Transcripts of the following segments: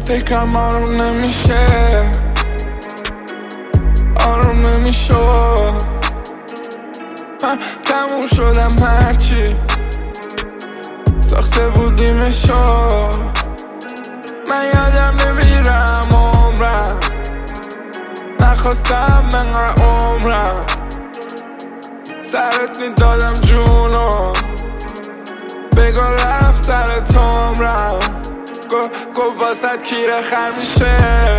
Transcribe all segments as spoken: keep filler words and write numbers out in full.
فکرم آروم نمیشه، آروم نمیشه. من تموم شدم هرچی ساخته بودیمشو. من یادم نمیرم عمرم، نخواستم منقدر عمرم. سرت میدادم جونو، بگو رفت سرت عمرم. گفت واسد کیره خر میشه،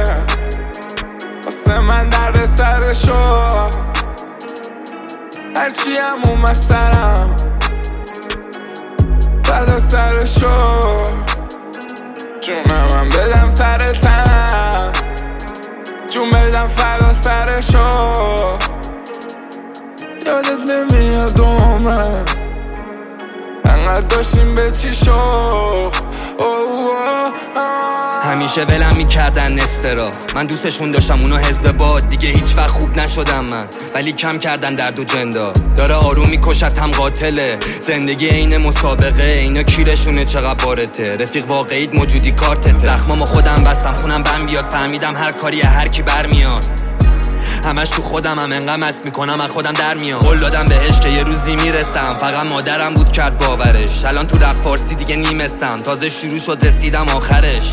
واسه من درد سرشو. هرچی هم اومد سرم بعد سرشو. جونم هم بدم سرتم، جون بدم فدا سرشو. یادت نمیاد عمرم انقدر داشتیم به چی شوخ. همیشه ولم میکردن نسترا، من دوستشون داشتم اونو حزب باد. دیگه هیچ وقت خوب نشدم من، ولی کم کردن درد و جندا. داره آروم میکشت هم قاتله، زندگی عین مسابقه. اینا کیرشونه چقدر بارته، رفیق واقعیت موجودی کارتته. زخمامو خودم بستم خونم بم بیاد، فهمیدم هر کاری هر کی برمیاد. همش تو خودم هم انقدر مست میکنم از خودم در میام. قول دادم بهش که یه روزی میرسم، فقط مادرم بود کرد باورش. الان تو رپ فارسی دیگه نیمستم، تازه شروع شد رسیدم آخرش.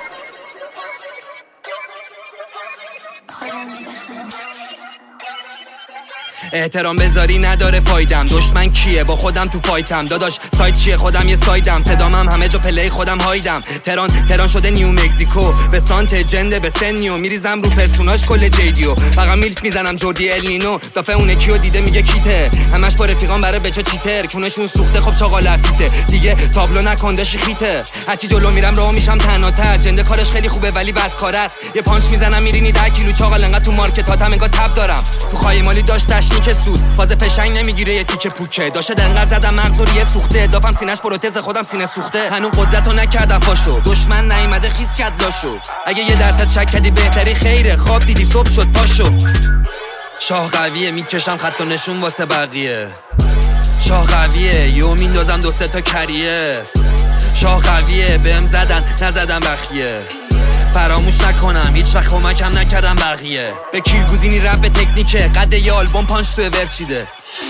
احترام بذاری نداره فایدم، دشمن کیه با خودم تو فایتم. داداش سایت چیه خودم یه سایدم، صدام هم همه جا پلی خودم هایدم. تهران تهران شده نیو مکزیکو، به سانت جنده به سنیو. میریزم رو پرسوناش کل جیدیو، فقط میلف میزنم جوردی النینو. دافعه اونه کیو دیده میگه کیته، همش با رفیقان برای بچه چیتر. کونشون سوخته خب چاقال لفیته، دیگه تابلو نکندش خیته. هرچی جلو میرم راه میشم تنها. جنده کارش خیلی خوبه ولی بدکار است. یه پانچ میزنم میرینی ده کیلو چاقال. انقدر تو مارکت هاتم انگار تب دارم. تو خایمالی داشت که سود فاز فشنگ نمیگیره یه تیکه پوکه. داشته دنقدر زدم مغزوریه سوخته، دافم سینش پروتز خودم سینه سوخته. هنوز قدرتو نکردم پاشو، دشمن نیومده خیس کرد لاشو. اگه یه درصد شک کردی بهتری خیره، خواب دیدی صبح شد پاشو. شاه قویه میکشم خط و نشون واسه بقیه. شاه قویه یو میندازم دو سه تا کریه. شاه قویه بهم زدن نزدم بخیه. فراموش نکنم هیچ وقت کمکم نکردم بقیه. به کیرگوزینی رپ به تکنیکه، قد یه آلبوم پانچ توی ورچیده.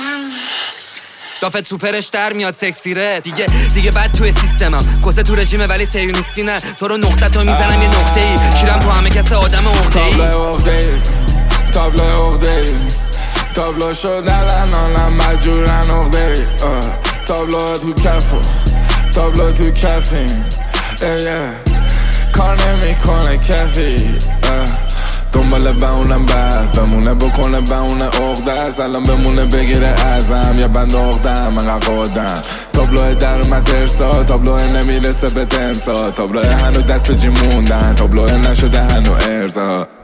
دافت سوپرش در میاد سکسیره. دیگه دیگه بعد توی سیستمم کسه تو رژیمه ولی سیونیستی نه. تو رو نقطه تو میزنم یه نقطه ای، شیرم تو همه کس آدم عقده ای. تابلو عقده ای، تابلو عقده ای، تابلو شدن الانم مجبورن عقده ای. تابلو تو کفو، تابلو تو کفیم. کار نمیکنه کفی، دنبال بمونم بعد بمونه بکنه بمونه عقده است. الان بمونه بگیره ازم یه بند عقدم من قادم. تابلوه در اومد ارسا، تابلوه نمیرسه به تمسا. تابلوه هنو دست جی موندن، تابلوه نشده هنو ارزا.